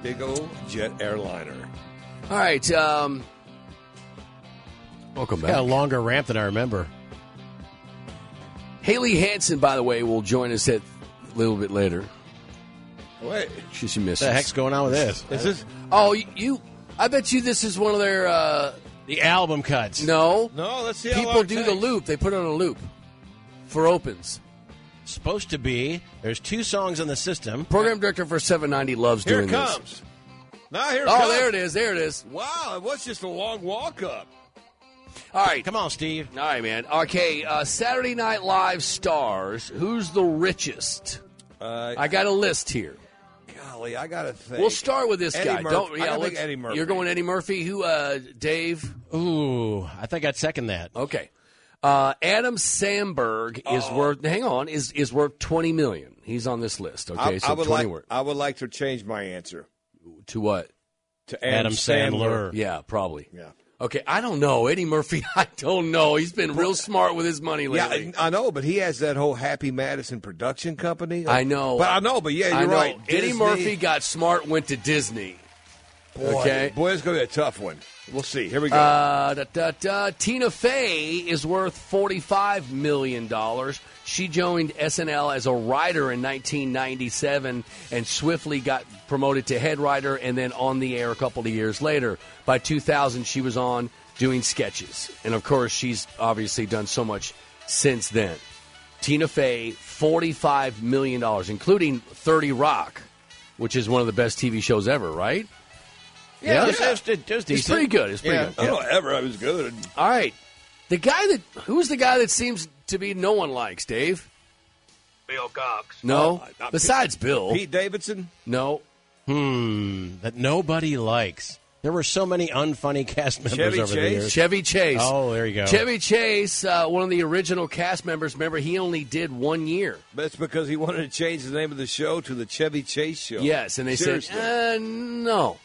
big old jet airliner. All right. Welcome back. Got a longer ramp than I remember. Haley Hansen, by the way, will join us a little bit later. Wait. She misses. What the heck's going on with this? Is this? Oh, I bet you this is one of their... the album cuts. No. No, let's see how long People it do takes. the loop. They put it on a loop for opens. Supposed to be. There's 2 songs in the system. Program director for 790 loves Here doing it this. comes. Now here it comes. Oh, there it is. There it is. Wow, it was just a long walk-up. All right. Come on, Steve. All right, man. Okay, Saturday Night Live stars. Who's the richest? I got a list here. Golly, I got to think. We'll start with this Eddie guy. Murphy. I gotta let's- think Eddie Murphy. You're going Eddie Murphy. Who? Dave. Ooh, I think I'd second that. Okay. Adam Sandberg is worth. Hang on, is worth $20 million. He's on this list. Okay, so 20 worth. I would like to change my answer To what? to Adam Sandler. Yeah, probably. Yeah. Okay, I don't know. Eddie Murphy, I don't know. He's been real smart with his money lately. Yeah, I know, but he has that whole Happy Madison production company. I know. But yeah, I you're know. right. Eddie Disney. Murphy got smart, went to Disney. Boy, it's going to be a tough one. We'll see. Here we go. Tina Fey is worth $45 million. She joined SNL as a writer in 1997 and swiftly got promoted to head writer and then on the air a couple of years later. By 2000, she was on doing sketches. And, of course, she's obviously done so much since then. Tina Fey, $45 million, including 30 Rock, which is one of the best TV shows ever, right? Yeah, it was decent. It's pretty good. It's pretty good. I don't know, ever. I was good. All right. Who's the guy that seems to be no one likes, Dave? Bill Cox. No. not Besides Bill. Pete Davidson? No. That nobody likes. There were so many unfunny cast members Chevy over the Chase? years. Chevy Chase. Oh, there you go. Chevy Chase, one of the original cast members. Remember, he only did 1 year. That's because he wanted to change the name of the show to the Chevy Chase Show. Yes, and they Seriously. said, no.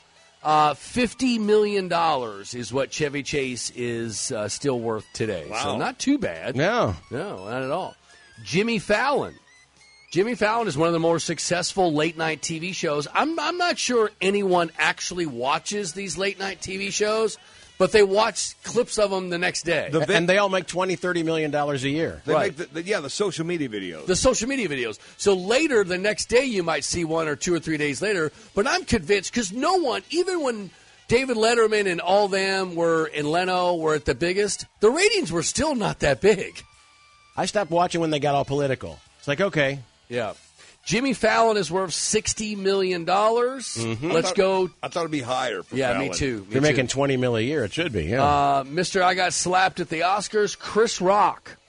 $50 million is what Chevy Chase is still worth today. Wow. So not too bad. No. No, not at all. Jimmy Fallon. Jimmy Fallon is one of the more successful late-night TV shows. I'm not sure anyone actually watches these late-night TV shows, but they watch clips of them the next day. And they all make $20-30 million a year. They Right. make the social media videos. The social media videos. So later, the next day, you might see one or 2 or 3 days later. But I'm convinced, because no one, even when David Letterman and all them and Leno were at the biggest, the ratings were still not that big. I stopped watching when they got all political. It's like, okay. Yeah. Jimmy Fallon is worth $60 million. Let's go. I thought it'd be higher. For Yeah, Fallon. me too. If you're making $20 million a year, it should be. Yeah. Mr. I Got Slapped at the Oscars, Chris Rock,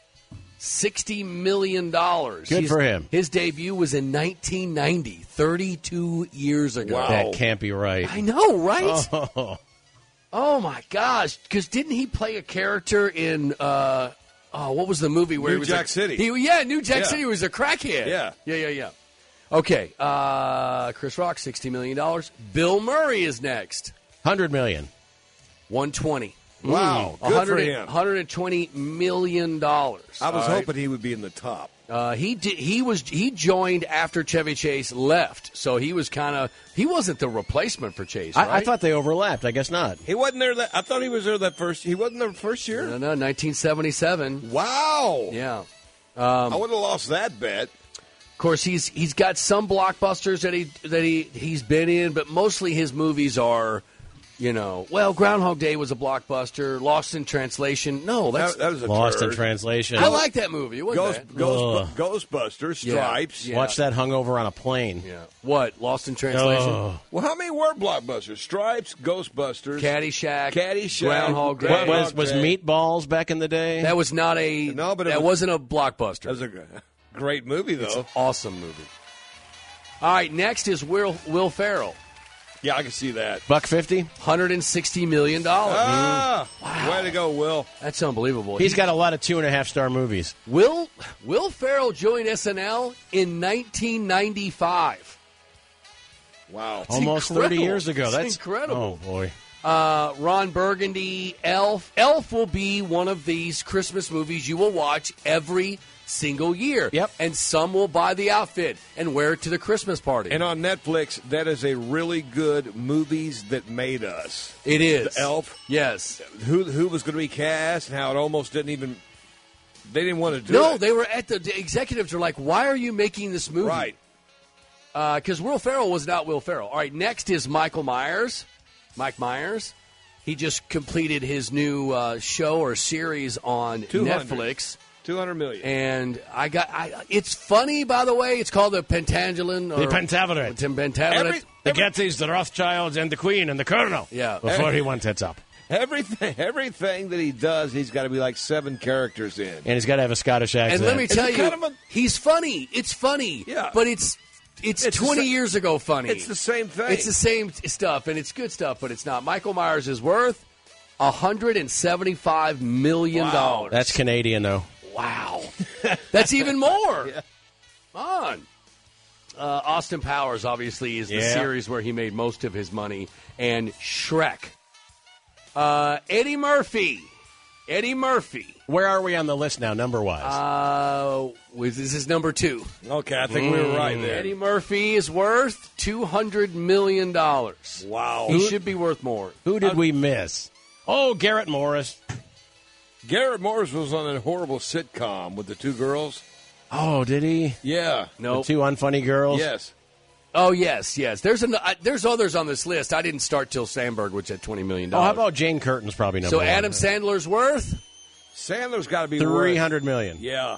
$60 million. Good for him. His debut was in 1990, 32 years ago. Wow. That can't be right. I know, right? Oh my gosh! Because didn't he play a character in what was the movie where New he was Jack City. New Jack Yeah. City was a crackhead. Yeah. Okay, Chris Rock, $60 million. Bill Murray is next, $100 million. 120. Wow, good for him. $120 million. I was hoping he would be in the top. He joined after Chevy Chase left, so he wasn't the replacement for Chase. Right? I thought they overlapped. I guess not. He wasn't there. I thought he was there that first. He wasn't there first year. No, 1977. Wow. Yeah. I would have lost that bet. Of course, he's got some blockbusters that he's been in, but mostly his movies are, Groundhog Day was a blockbuster. Lost in Translation. No, That was a Lost in turd. Translation. I like that movie. It wasn't bad. Ghostbusters, Stripes. Yeah. Watch that hungover on a plane. Yeah. What? Lost in Translation? Oh. Well, how many were blockbusters? Stripes, Ghostbusters, Caddyshack. Groundhog Day. Was Meatballs back in the day? That was not a. No, but that wasn't a blockbuster. That was a great movie, though. It's an awesome movie. All right, next is Will Ferrell. Yeah, I can see that. $150? $160 million. Wow. Way to go, Will. That's unbelievable. He's got a lot of 2.5-star movies. Will Ferrell joined SNL in 1995. Wow. Almost incredible. 30 years ago. It's That's incredible. Oh, boy. Ron Burgundy, Elf. Elf will be one of these Christmas movies you will watch every single year. Yep. And some will buy the outfit and wear it to the Christmas party. And on Netflix, that is a really good Movies That Made Us. It is. The Elf. Yes. Who was going to be cast and how it almost didn't even... They didn't want to do it. No, they were the executives are like, why are you making this movie? Right. Because Will Ferrell was not Will Ferrell. All right, next is Michael Myers. Mike Myers. He just completed his new show or series on Netflix. 200 million. And it's funny, by the way. It's called the Pentagonal. The Pentagonal. The Gettys, the Rothschilds, and the Queen and the Colonel. Yeah. Before he went tits up. Everything that he does, he's got to be like 7 characters in. And he's got to have a Scottish accent. And let me tell you, he's funny. It's funny. Yeah. But it's 20 years ago funny. It's the same thing. It's the same stuff, and it's good stuff, but it's not. Michael Myers is worth $175 million. Wow. That's Canadian, though. Wow. That's even more. Yeah. Come on. Austin Powers, obviously, is the series where he made most of his money. And Shrek. Eddie Murphy. Where are we on the list now, number-wise? This is number 2. Okay, I think we were right there. Eddie Murphy is worth $200 million. Wow. He should be worth more. Who did we miss? Oh, Garrett Morris. Garrett Morris was on a horrible sitcom with the 2 girls. Oh, did he? Yeah. No. The 2 unfunny girls? Yes. Oh, yes. There's others on this list. I didn't start till Sandberg, which had $20 million. Oh, how about Jane Curtin's probably number 1? So Adam Sandler's worth? Sandler's got to be $300 million. Yeah.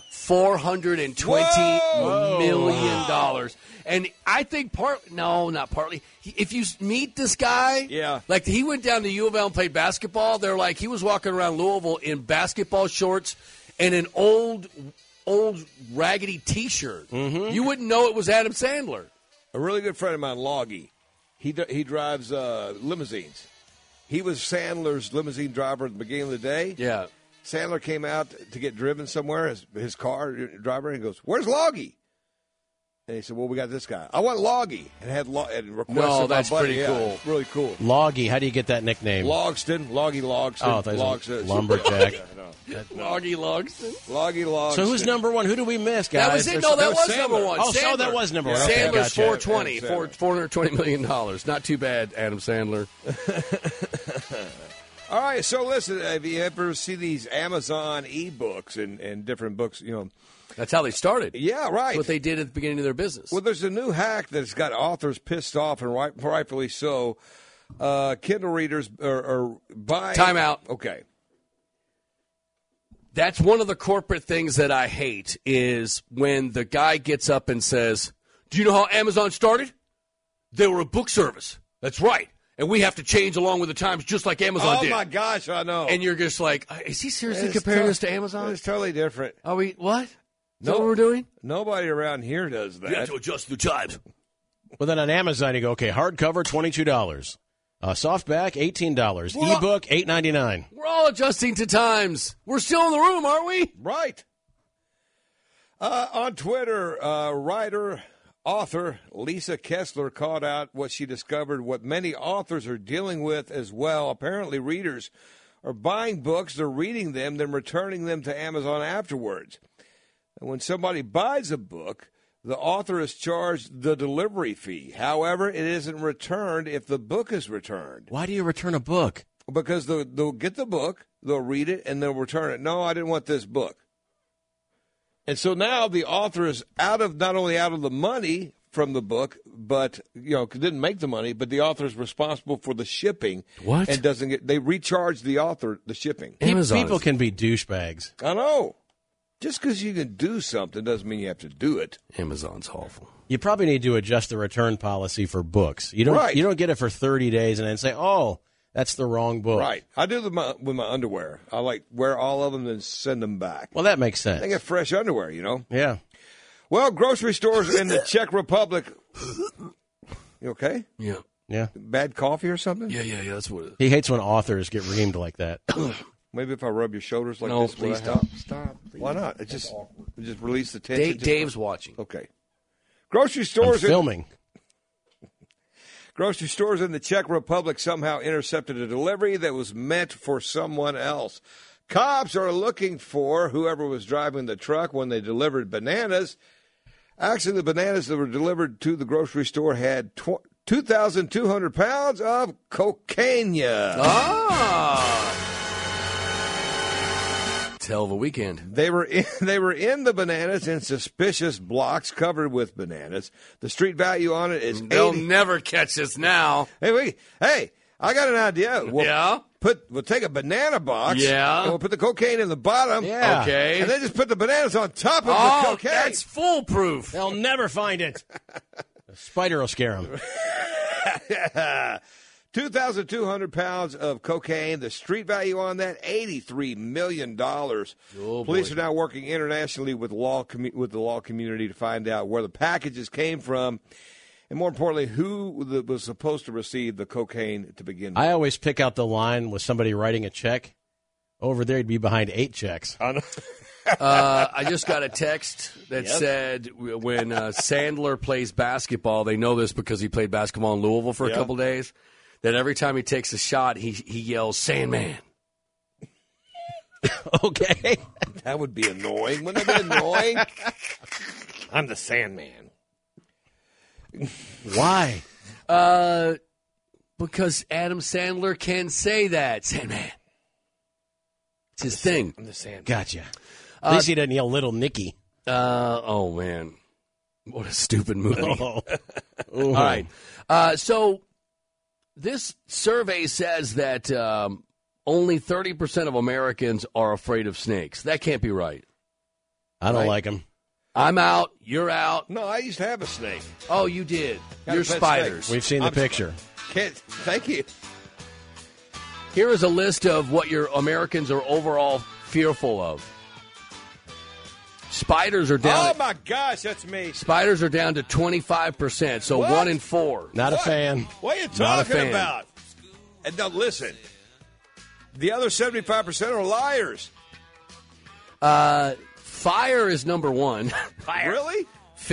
$420 million. And I think not partly. If you meet this guy, like he went down to U of L and played basketball, they're like he was walking around Louisville in basketball shorts and an old raggedy T-shirt. Mm-hmm. You wouldn't know it was Adam Sandler. A really good friend of mine, Loggy, he drives limousines. He was Sandler's limousine driver at the beginning of the day. Yeah. Sandler came out to get driven somewhere, his car driver, and he goes, "Where's Loggy?" And he said, "Well, we got this guy. I want Loggy." And requested no, that's my buddy. pretty cool. It's really cool. Loggy, how do you get that nickname? Logston. Loggy Logston. Oh, Logston. Lumberjack. Loggy Logston. Loggy Logston. So who's number 1? Who do we miss, guys? That was it. No, that was number 1. Oh, so that was number 1. Okay, Sandler's $420 million. Not too bad, Adam Sandler. All right, so listen, have you ever see these Amazon e-books and different books, That's how they started. Yeah, right. That's what they did at the beginning of their business. Well, there's a new hack that's got authors pissed off, and rightfully so. Kindle readers are buying... Time out. Okay. That's one of the corporate things that I hate is when the guy gets up and says, "Do you know how Amazon started? They were a book service. That's right. And we have to change along with the times just like Amazon did." Oh, my gosh, I know. And you're just like, is he seriously comparing us to Amazon? It's totally different. Are we, what? Is that what we're doing? Nobody around here does that. You have to adjust the times. Well, then on Amazon, you go, okay, hardcover, $22. Softback, $18. Ebook, $8.99. We're all adjusting to times. We're still in the room, aren't we? Right. On Twitter, author Lisa Kessler called out what she discovered, what many authors are dealing with as well. Apparently, readers are buying books, they're reading them, then returning them to Amazon afterwards. And when somebody buys a book, the author is charged the delivery fee. However, it isn't returned if the book is returned. Why do you return a book? Because they'll get the book, they'll read it, and they'll return it. No, I didn't want this book. And so now the author is not only out of the money from the book, but didn't make the money, but the author is responsible for the shipping. What? And they recharge the author the shipping. People can be douchebags. I know. Just because you can do something doesn't mean you have to do it. Amazon's awful. You probably need to adjust the return policy for books. You don't get it for 30 days and then say, "Oh, that's the wrong book." Right. I do with my underwear. I wear all of them and send them back. Well, that makes sense. They get fresh underwear, Yeah. Well, grocery stores in the Czech Republic. You okay? Yeah. Yeah. Bad coffee or something? Yeah. That's what it is. He hates when authors get reamed like that. Maybe if I rub your shoulders like no, this, please stop. Stop. Please. Why not? It just release the tension. Dave's watching. Okay. Grocery stores. I'm filming. Grocery stores in the Czech Republic somehow intercepted a delivery that was meant for someone else. Cops are looking for whoever was driving the truck when they delivered bananas. Actually, the bananas that were delivered to the grocery store had 2,200 pounds of cocaine. It's a hell of a weekend. They were in the bananas in suspicious blocks covered with bananas. The street value on it is They'll 80. never catch us now. Hey, I got an idea. We'll take a banana box. Yeah. And we'll put the cocaine in the bottom. Yeah. Okay. And then just put the bananas on top of the Oh, cocaine. that's foolproof. They'll never find it. A spider will scare them. 2,200 pounds of cocaine. The street value on that, $83 million. Oh, Police boy. are now working internationally with the law community to find out where the packages came from, and more importantly, who was supposed to receive the cocaine to begin with. I always pick out the line with somebody writing a check. Over there, he'd be behind 8 checks. I just got a text that said when Sandler plays basketball, they know this because he played basketball in Louisville for a couple days, that every time he takes a shot, he yells, "Sandman." Okay. That would be annoying. Wouldn't it be annoying? I'm the Sandman. Why? Because Adam Sandler can say that. Sandman. It's his thing. I'm the Sandman. Gotcha. At least he doesn't yell Little Nicky. Oh, man. What a stupid movie. Oh. All right. So this survey says that only 30% of Americans are afraid of snakes. That can't be right. I don't like him. I'm out. You're out. No, I used to have a snake. Oh, you did. Got a You're pet spiders. snake. We've seen the picture. Thank you. Here is a list of what your Americans are overall fearful of. Spiders are down. Oh, my gosh, that's me. Spiders are down to 25%, so What? 1 in 4. Not a fan. What are you Not a talking fan. about? And now listen, the other 75% are liars. Fire is number 1. Fire? Really?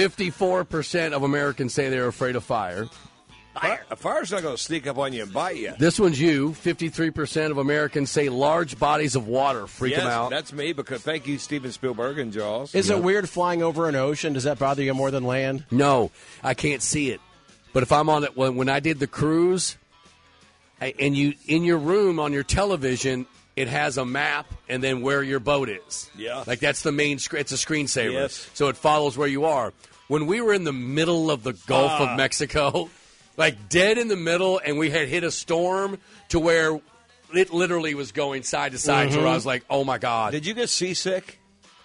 54% of Americans say they're afraid of fire. A fire's not going to sneak up on you and bite you. This one's you. 53% of Americans say large bodies of water freak them out. That's me because thank you, Steven Spielberg and Jaws. Is it weird flying over an ocean? Does that bother you more than land? No, I can't see it. But if I'm on it, when I did the cruise, and you in your room on your television, it has a map and then where your boat is. Yeah. Like that's the main screen. It's a screensaver. Yes. So it follows where you are. When we were in the middle of the Gulf of Mexico, like dead in the middle, and we had hit a storm to where it literally was going side to side. So I was like, oh, my God. Did you get seasick?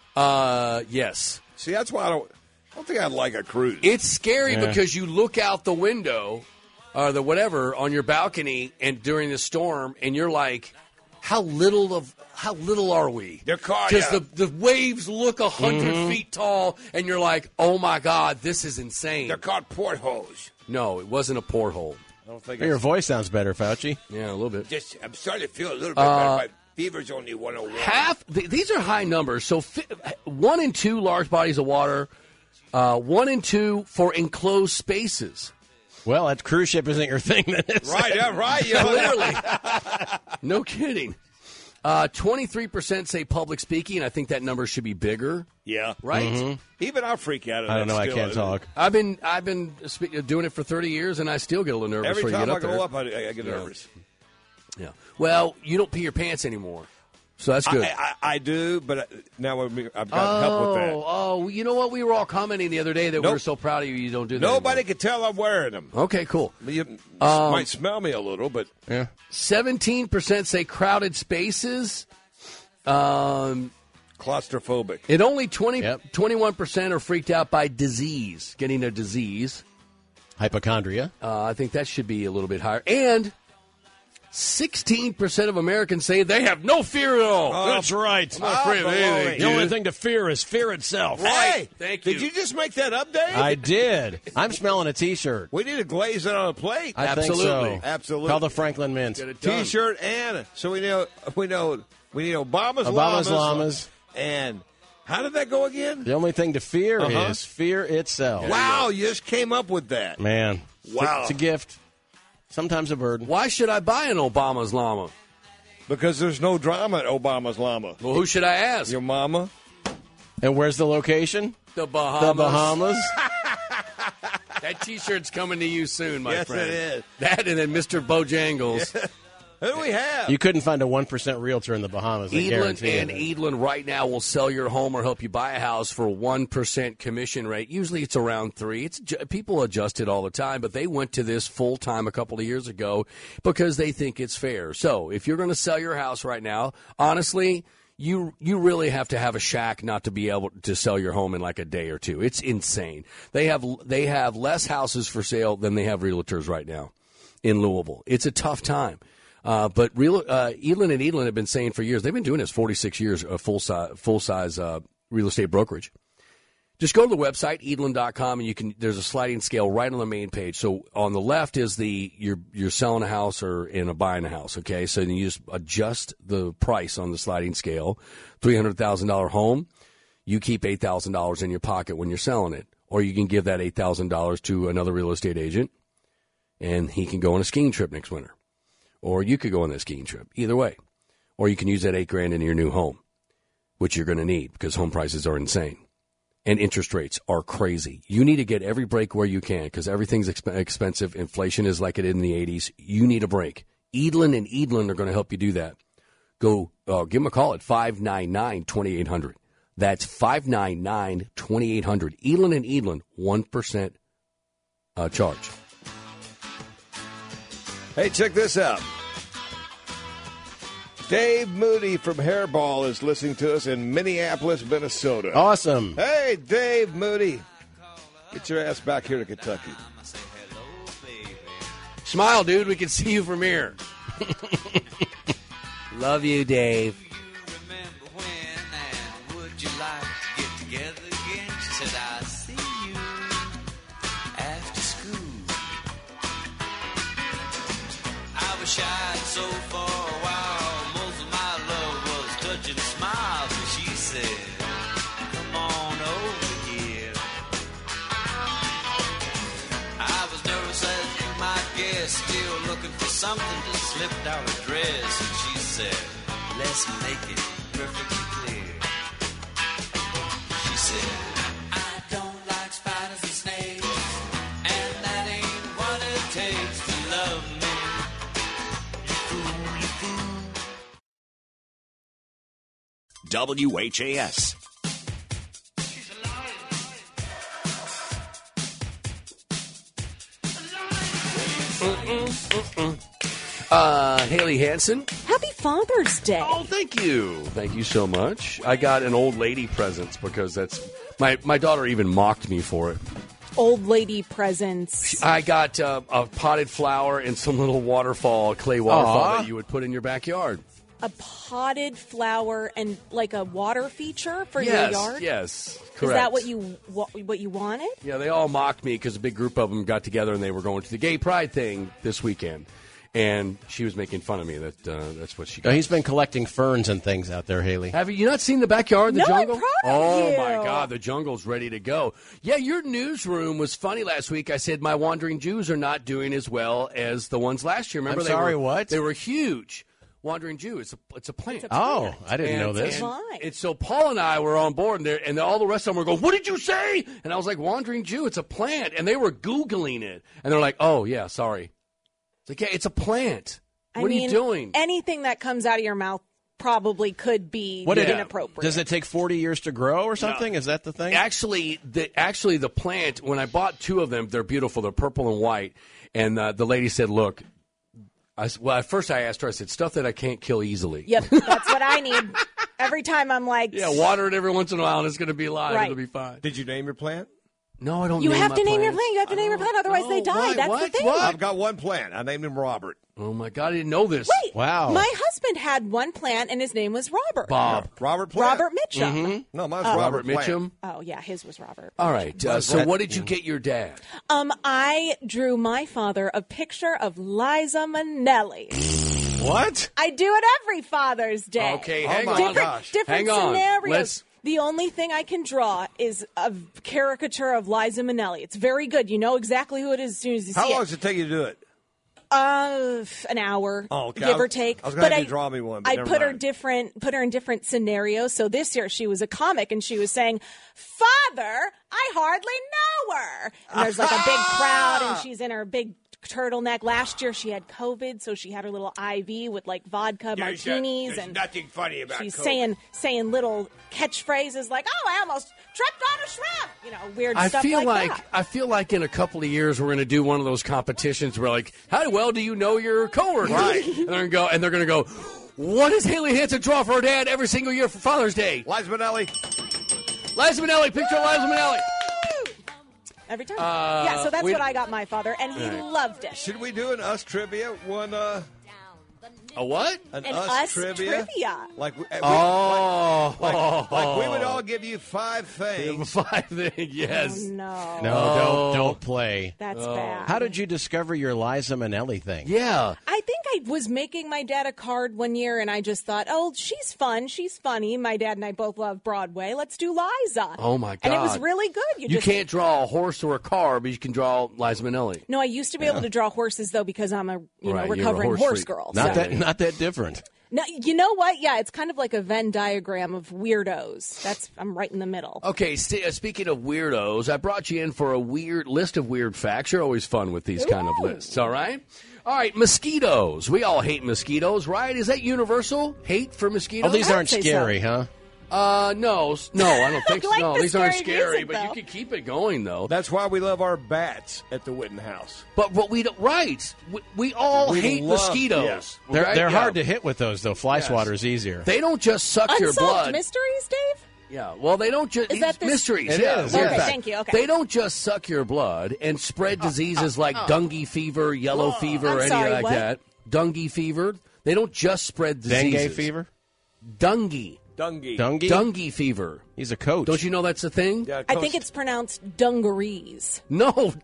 Yes. See, that's why I don't think I'd like a cruise. It's scary because you look out the window or the whatever on your balcony and during the storm, and you're like, how little are we? They're caught, because yeah. the waves look 100 feet tall, and you're like, oh my God, this is insane. They're called portholes. No, it wasn't a porthole. I don't think Your voice sounds better, Fauci. Yeah, a little bit. I'm starting to feel a little bit better. My fever's only 101. These are high numbers. So 1 in 2 large bodies of water, 1 in 2 for enclosed spaces. Well, that cruise ship isn't your thing, then. Right, yeah, right. Yeah. Clearly. No kidding. 23% say public speaking. I think that number should be bigger. Yeah. Right? Even I'll freak out at I don't that know. I still. can't talk. I've been doing it for 30 years, and I still get a little nervous Every when you time get I up go there. up, I get nervous. Yeah. Well, you don't pee your pants anymore, so that's good. I do, but now I've got help with that. Oh, you know what? We were all commenting the other day that we Nope. were so proud of you. You don't do that. Nobody anymore. can tell I'm wearing them. Okay, cool. You might smell me a little, but Yeah. 17% say crowded spaces. claustrophobic. And only 21% are freaked out by disease, getting a disease. Hypochondria. I think that should be a little bit higher. And 16% of Americans say they have no fear at all. That's right. I'm not afraid of anything, The only dude. thing to fear is fear itself. Hey, Thank you. Did you just make that up, Dave? I did. I'm smelling a T-shirt. We need to glaze it on a plate. I think Absolutely. so. Absolutely. Call the Franklin Mint. Get it done. T-shirt and so we need Obama's Obama's llamas. And how did that go again? The only thing to fear Uh-huh. is fear itself. Wow, you just came up with that. Man. Wow. It's a gift. Sometimes a burden. Why should I buy an Obama's llama? Because there's no drama at Obama's Llama. Well, who should I ask? Your mama? And where's the location? The Bahamas. The Bahamas. That T-shirt's coming to you soon, my Yes, friend. it is. That and then Mr. Bojangles. Who do we have? You couldn't find a 1% realtor in the Bahamas. I Edlin guarantee and you. Edlin right now will sell your home or help you buy a house for 1% commission rate. Usually it's around 3%. People adjust it all the time, but they went to this full time a couple of years ago because they think it's fair. So if you're going to sell your house right now, honestly, you really have to have a shack not to be able to sell your home in like a day or two. It's insane. They have less houses for sale than they have realtors right now in Louisville. It's a tough time. But Edlin and Edlin have been saying for years, they've been doing this 46 years of full-size real estate brokerage. Just go to the website, edlin.com, and there's a sliding scale right on the main page. So on the left is you're selling a house or buying a house, okay? So you just adjust the price on the sliding scale. $300,000 home, you keep $8,000 in your pocket when you're selling it. Or you can give that $8,000 to another real estate agent, and he can go on a skiing trip next winter. Or you could go on that skiing trip. Either way. Or you can use that $8,000 in your new home, which you're going to need because home prices are insane. And interest rates are crazy. You need to get every break where you can because everything's expensive. Inflation is like it in the 80s. You need a break. Edlin and Edlin are going to help you do that. Go give them a call at 599-2800. That's 599-2800. Edlin and Edlin, 1% charge. Hey, check this out. Dave Moody from Hairball is listening to us in Minneapolis, Minnesota. Awesome. Hey, Dave Moody. Get your ass back here to Kentucky. Smile, dude. We can see you from here. Love you, Dave. Shy so for a while, most of my love was touching smiles, and she said, come on over here. I was nervous as you might guess, still looking for something to slip down her dress, and she said, let's make it perfectly clear. She said, I don't like spiders and snakes, and that ain't what it takes to love me. WHAS. Haley Hansen. Happy Father's Day. Oh, thank you. Thank you so much. I got an old lady presents because that's my daughter even mocked me for it. Old lady presents. I got a potted flower and some little clay waterfall that you would put in your backyard. A potted flower and like a water feature for your yard? Yes, correct. Is that what you wanted? Yeah, they all mocked me because a big group of them got together and they were going to the gay pride thing this weekend. And she was making fun of me. That's what she got. He's been collecting ferns and things out there, Haley. Have you not seen the backyard, the No, jungle? I'm proud of Oh, you. my God, the jungle's ready to go. Yeah, your newsroom was funny last week. I said my Wandering Jews are not doing as well as the ones last year. Remember, I'm sorry, what? They were huge. Wandering Jew, it's a plant. Oh, I didn't know this. And so Paul and I were on board, and all the rest of them were going, what did you say? And I was like, Wandering Jew, it's a plant. And they were Googling it. And they're like, oh, yeah, sorry. It's like, yeah, it's a plant. What are you doing? Anything that comes out of your mouth probably could be inappropriate. Does it take 40 years to grow or something? No. Is that the thing? Actually, the plant, when I bought two of them, they're beautiful. They're purple and white. And the lady said, look, at first I asked her, I said, stuff that I can't kill easily. Yep, that's what I need. Every time I'm like... Yeah, water it every once in a while and it's going to be alive. Right. It'll be fine. Did you name your plant? No, I don't You name have my to name your plants. plant. You have to name your plant, otherwise they die. Why? That's What? the thing. What? I've got one plant. I named him Robert. Oh, my God, I didn't know this. Wait. Wow. My husband had one plant, and his name was Robert. Bob. Robert Plant. Robert Mitchum. Mm-hmm. No, mine's Robert Plant. Mitchum. Oh, yeah, his was Robert. All right. So what did you get your dad? I drew my father a picture of Liza Minnelli. What? I do it every Father's Day. Okay, Oh hang my on. gosh. Different Hang on. scenarios. The only thing I can draw is a caricature of Liza Minnelli. It's very good. You know exactly who it is as soon as you How see long it. does it take you to do it? An hour, Oh, okay. give or take. I was going to have you draw me one, but I never put her mind. put her in different scenarios. So this year she was a comic, and she was saying, "Father, I hardly know her." And there's like a big crowd, and she's in her big turtleneck. Last year she had COVID, so she had her little IV with like vodka martinis, There's and nothing funny about she's COVID. saying little catchphrases like, "Oh, I almost tripped on a shrimp," weird I stuff feel like like that. I feel like in a couple of years we're going to do one of those competitions where like, how well do you know your coworker? Right. And they're going to go, what does Haley Hansen draw for her dad every single year for Father's Day? Liza Minnelli. Liza Minnelli, picture of Liza Minnelli. Every time. Yeah, so that's we- what I got my father, and he loved it. Should we do an Us trivia? One, A what? an An Us Us trivia? trivia. Like, we Oh. we would all give you 5 things. 5 things, yes. No. No, don't play. That's bad. How did you discover your Liza Minnelli thing? Yeah. I think I was making my dad a card one year, and I just thought, oh, she's fun. She's funny. My dad and I both love Broadway. Let's do Liza. Oh, my And it was God. really good. You just can't draw a horse or a car, but you can draw Liza Minnelli. No, I used to be able to draw horses, though, because I'm a Right, you're a recovering horse horse freak. girl. Not so. not that different. No, you know what? Yeah, it's kind of like a Venn diagram of weirdos. I'm right in the middle. Okay, speaking of weirdos, I brought you in for a weird list of weird facts. You're always fun with these kind of lists, all right? All right, mosquitoes. We all hate mosquitoes, right? Is that universal? Hate for mosquitoes? Oh, these I'd aren't say scary, so. huh? No, I don't think I like so. the These aren't scary scary, music, but you though. can keep it going, though. That's why we love our bats at the Witten House. But we don't, right. We all We hate love- mosquitoes. yes. They're right? Yeah. hard to hit with those, though. Fly swatter's easier. They don't just suck your Unsolved blood. mysteries, Dave? Yeah, well, they don't just... Is that this- mysteries? It yeah, is, weird Okay, fact. thank you, okay. They don't just suck your blood and spread diseases like dengue fever, yellow fever, I'm or sorry, anything like what? that. Dengue fever. They don't just spread diseases. Dengue fever? Dengue. Dungy. Dungy? Dengue fever. He's a coach. Don't you know that's a thing? Yeah, I think it's pronounced dungarees. No.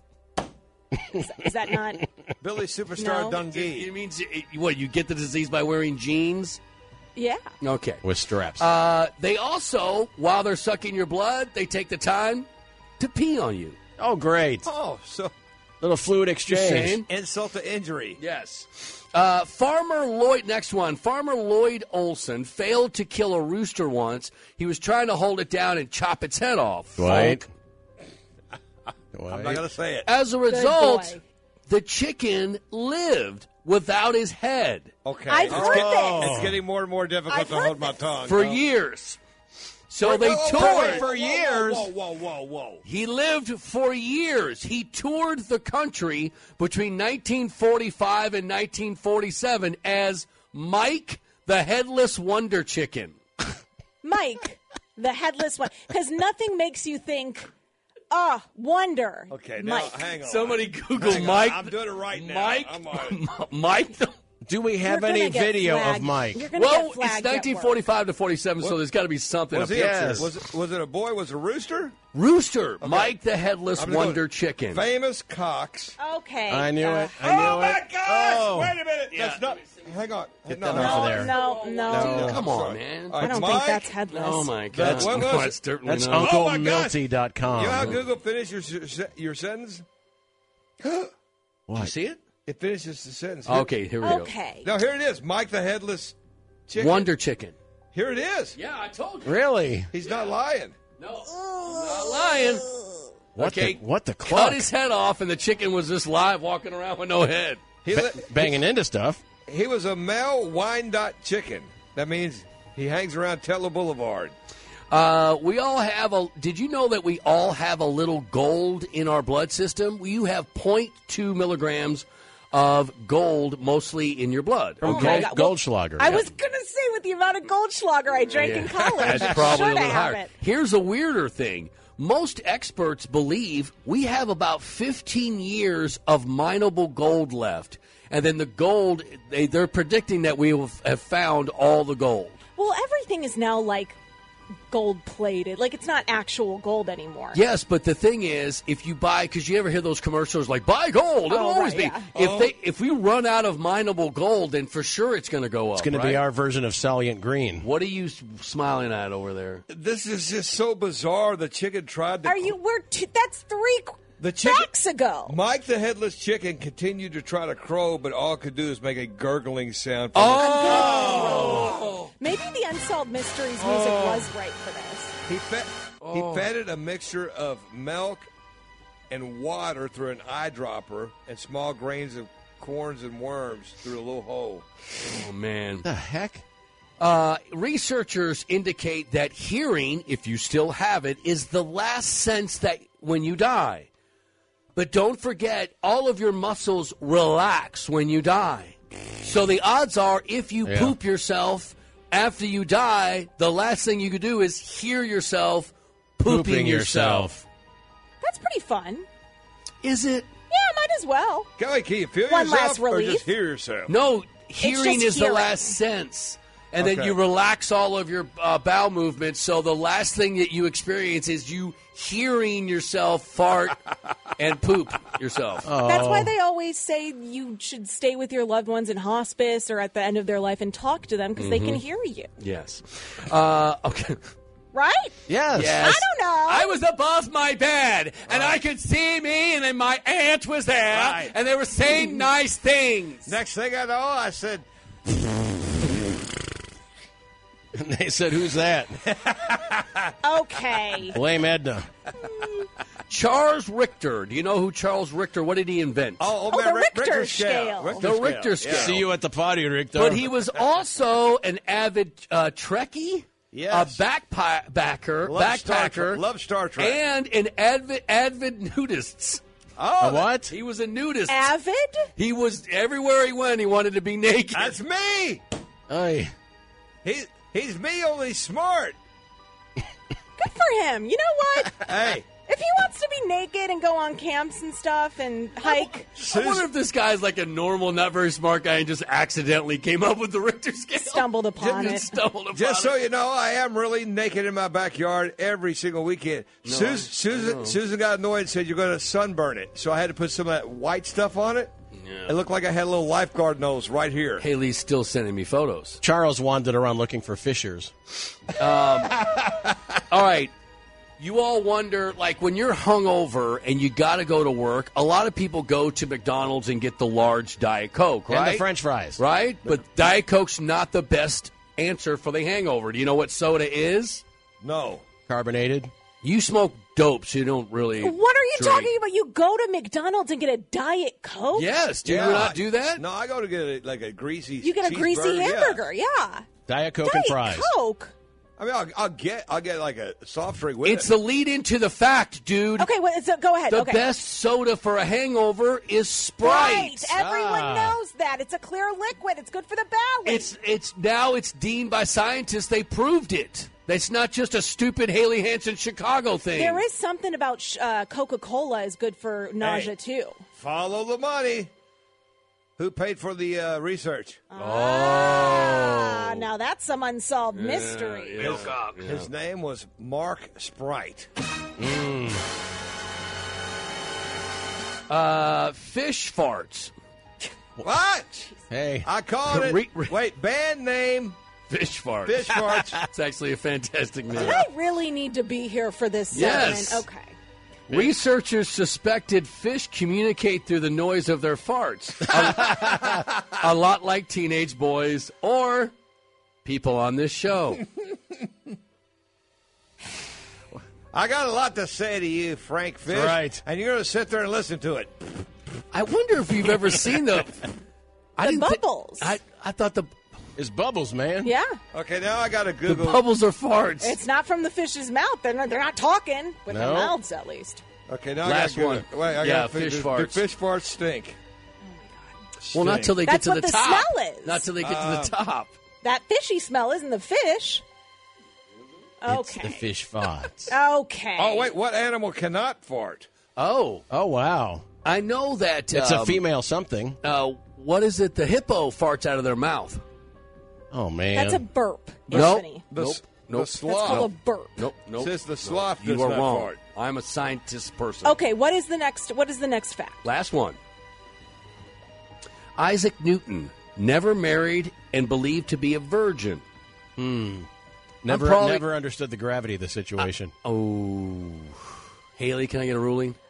Is that not? Billy Superstar No. Dungy. It means, what, you get the disease by wearing jeans? Yeah. Okay. With straps. They also, while they're sucking your blood, they take the time to pee on you. oh, great. Oh, so Little fluid exchange. saying? insult to injury. Yes. Farmer Lloyd, next one. Farmer Lloyd Olson failed to kill a rooster once. He was trying to hold it down and chop its head off. Dwight. I'm not going to say it. As a result, boy. the chicken lived without his head Okay. I've It's heard getting- this. It's getting more and more difficult I've to heard hold my this. tongue. for years. So they Whoa, toured. for years. Whoa. He lived for years. He toured the country between 1945 and 1947 as Mike the Headless Wonder Chicken. Mike, the headless one. Because nothing makes you think, wonder. Okay, now Mike. hang on. Somebody Google Hang on. Mike. I'm doing it right now. Mike. I'm on it. Mike. Do we You're have gonna any get video flagged. of Mike? You're gonna Well, get it's flagged at work. 1945 to 47, so there's got to be something. Was a it, picture. Yes. was it a boy? Was it a rooster? Rooster, Mike the Headless I'm gonna Wonder go- Chicken. Famous Cox. Okay. I knew it. I Oh knew my it. gosh! Oh. Wait a minute. That's not. Hang on. Get no, that off of there. No. No. Come on, man. All right, I don't Mike, think that's headless. Oh my God! That's- what was it? It's certainly That's not. Oh, my gosh. UncleMilty.com. You know how Google finishes your sentence? Did you see it? It finishes the sentence. Okay, here we go. Okay. Now here it is. Mike the Headless Chicken. Wonder Chicken. Here it is. Yeah, I told you. Really? He's not lying. No, I'm not lying. What Okay, the Cut cluck? his head off, and the chicken was just live walking around with no head. He, Banging into stuff. he was a male Wyandotte chicken. That means he hangs around Teller Boulevard. We all have a. Did you know that we all have a little gold in our blood system? You have 0.2 milligrams of gold mostly in your blood. Oh, my Okay, God. Well, Goldschlager. I was going to say, with the amount of Goldschlager I drank in college, that's probably a should little have higher. it. Here's a weirder thing. Most experts believe we have about 15 years of mineable gold left. And then the gold, they're predicting that we will have found all the gold. Well, everything is now like gold plated. Like it's not actual gold anymore. Yes, but the thing is, if you buy, because you ever hear those commercials like "buy gold," it'll Oh, always right, be. yeah. If we run out of mineable gold, then for sure it's going to go up. It's going to be our version of Salient Green. What are you smiling at over there? This is just so bizarre. The chicken tried to. Are you? That's three. The chicken, facts ago. Mike the Headless Chicken continued to try to crow, but all it could do is make a gurgling sound. Maybe the Unsolved Mysteries music was right for this. He fed it a mixture of milk and water through an eyedropper and small grains of corns and worms through a little hole. Oh, man. The heck? Researchers indicate that hearing, if you still have it, is the last sense that when you die. But don't forget, all of your muscles relax when you die. So the odds are, if you poop yourself after you die, the last thing you could do is hear yourself pooping yourself. That's pretty fun. Is it? Yeah, might as well. Kelly, can you feel One yourself last or relief. just hear yourself? No, hearing just is the hearing. last sense. And then Okay. you relax all of your bowel movements, so the last thing that you experience is you hearing yourself fart and poop yourself. That's why they always say you should stay with your loved ones in hospice or at the end of their life and talk to them because they can hear you. Yes. Okay. Right? Yes. Yes. I don't know. I was above my bed, and I could see me, and then my aunt was there, Right. and they were saying nice things. Next thing I know, I said, And they said, who's that? Okay. Blame Edna. Charles Richter. Do you know who Charles Richter? What did he invent? the Richter scale. The Richter scale. See you at the party, Richter. But he was also an avid Trekkie, Yes. a backpacker, Love Star Trek. and an avid nudist. Oh, A what? He was a nudist. Avid? He was everywhere he went. He wanted to be naked. that's me. Ay. He's me, only smart. Good for him. You know what? Hey, If he wants to be naked and go on camps and stuff and hike, I wonder if this guy's like a normal, not very smart guy and just accidentally came up with the Richter scale. stumbled upon it. Stumbled upon just so it. you know, I am really naked in my backyard every single weekend. Susan got annoyed and said, you're going to sunburn it. So I had to put some of that white stuff on it. Yeah. It looked like I had a little lifeguard nose right here. Haley's still sending me photos. Charles wandered around looking for fishers. All right. You all wonder, like, when you're hungover and you got to go to work, a lot of people go to McDonald's and get the large Diet Coke, right? And the French fries. Right? But Diet Coke's not the best answer for the hangover. Do you know what soda is? No. Carbonated. You smoke dope, so you don't really. What are you drink. talking about? You go to McDonald's and get a Diet Coke? Yes. Do you not do that? No, I go to get a greasy You get a greasy cheeseburger, yeah. hamburger, yeah. Diet Coke Diet and fries. Coke. I mean, I'll get like a soft drink with It's it. the lead into the fact, dude. Okay, go ahead. The okay. best soda for a hangover is Sprite. Right. Everyone knows that. It's a clear liquid. It's good for the belly. It's deemed by scientists. They proved it. That's not just a stupid Haley Hansen Chicago thing. There is something about Coca-Cola is good for nausea, too. Follow the money. Who paid for the research? Now that's some unsolved mystery. Bill Cox. His name was Mark Sprite. Fish farts. What? Hey. I called it. Re- Wait, band name, Fish farts. Fish Farts. It's actually a fantastic name. Did I really need to be here for this segment? Yes. Okay. Researchers suspected fish communicate through the noise of their farts. A lot like teenage boys or people on this show. I got a lot to say to you, Frank Fish. Right. And you're going to sit there and listen to it. I wonder if you've ever seen the Bubbles. I thought the It's Bubbles, man. Yeah. Okay, now I got to the Google. bubbles are farts. It's not from the fish's mouth. They're not talking with their No. mouths, at least. Okay, now Last I got one. Wait, I Yeah, gotta fish figure- farts. Do fish farts stink? Well, not till they That's get to what the the top. smell is. Not till they get to the top. That fishy smell isn't the fish. It's Okay. the fish farts. Okay. Oh, wait, what animal cannot fart? Oh, Oh, wow. I know that. It's a female something. What is it? The hippo farts out of their mouth. Oh, man. That's a burp, Nope. Anthony. The, Nope. The Nope. That's sloth. called a burp. Nope. Says the sloth You does are not wrong. fart. I'm a scientist person. Okay, what is the next fact? Last one. Isaac Newton, never married and believed to be a virgin. Never, probably- never understood the gravity of the situation. Oh. Haley, can I get a ruling?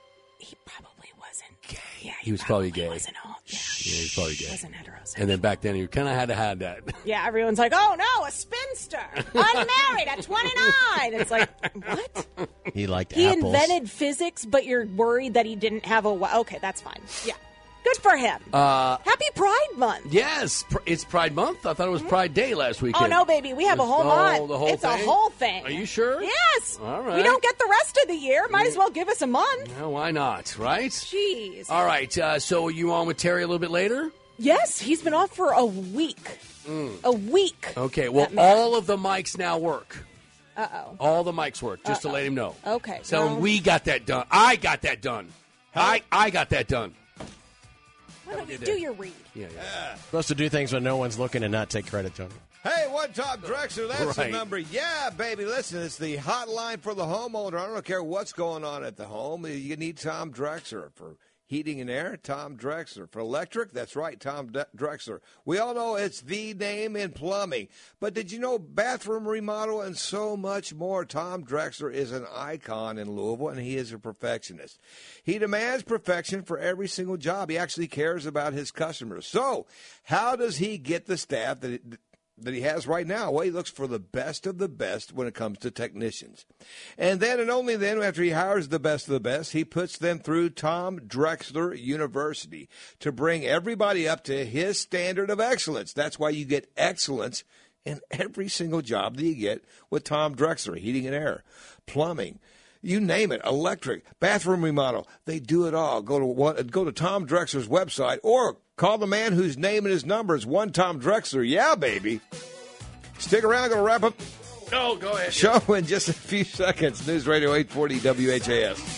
he probably wasn't gay. Yeah, He was probably gay. Wasn't home. Yeah, Yeah, he's probably gay. He wasn't heterosexual. And then back then, you kind of had to have that. Yeah, everyone's like, "Oh no, a spinster, unmarried at 29." It's like, what? He liked He apples. invented physics, but you're worried that he didn't have a. Okay, that's fine. Yeah, good for him. Happy Pride Month. Yes, it's Pride Month. I thought it was Pride Day last weekend. Oh no, baby, we have a whole month. The whole it's thing? a whole thing. Are you sure? Yes. All right. We don't get the rest of the year. Might as well give us a month. No, why not? Right? Jeez. All right. So are you on with Terry a little bit later? Yes, he's been off for a week. A week. Okay. Well, That man. all of the mics now work. Uh-oh. All the mics work, just to let him know. Okay, So well- we got that done. I got that done. I got that done. Why don't you do your read? Yeah. Supposed to do things when no one's looking and not take credit, Tony. Hey, one Tom Drexler, that's Right. the number. Yeah, baby, listen, it's the hotline for the homeowner. I don't care what's going on at the home. You need Tom Drexler for heating and air, Tom Drexler. For electric, that's right, Tom Drexler. We all know it's the name in plumbing. But did you know bathroom remodel and so much more? Tom Drexler is an icon in Louisville, and he is a perfectionist. He demands perfection for every single job. He actually cares about his customers. So how does he get the staff that he has right now? Well, he looks for the best of the best when it comes to technicians. And then and only then, after he hires the best of the best, he puts them through Tom Drexler University to bring everybody up to his standard of excellence. That's why you get excellence in every single job that you get with Tom Drexler, heating and air, plumbing, you name it, electric, bathroom remodel. They do it all. Go to Tom Drexler's website or call the man whose name and his number is one Tom Drexler. Yeah, baby. Stick around. Going to wrap up No, go ahead. show in just a few seconds. News Radio 840 WHAS.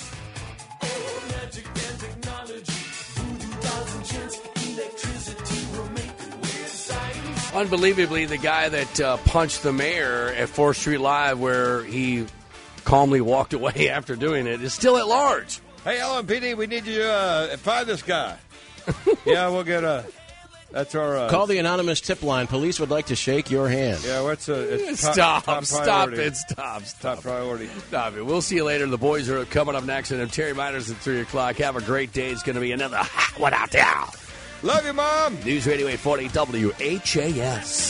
Unbelievably, the guy that punched the mayor at 4th Street Live, where he calmly walked away after doing it, is still at large. Hey, LMPD, we need you to find this guy. Yeah, we'll get that's our... Call the anonymous tip line. Police would like to shake your hand. Yeah, what's it's Stop top it. priority. Stop Top priority. Stop it. We'll see you later. The boys are coming up next, and I'm Terry Miners at 3 o'clock. Have a great day. It's going to be another hot one out there. Love you, Mom. News Radio 840 WHAS.